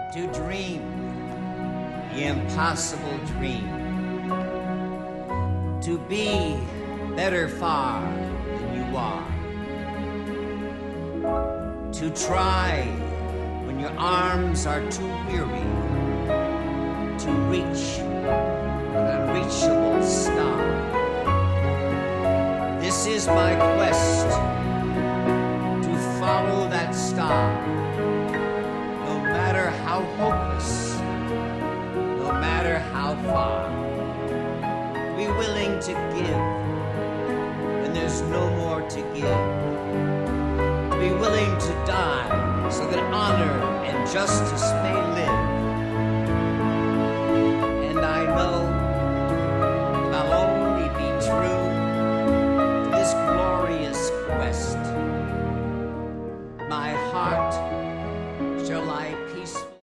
to dream the impossible dream, to be better far than you are, to try when your arms are too weary, to reach an unreachable star. This is my quest, to follow that star, no matter how hopeless, no matter how far. Be willing to give when there's no more to give. Be willing to die so that honor and justice may live. And I know if I'll only be true to this glorious quest, my heart shall lie peaceful.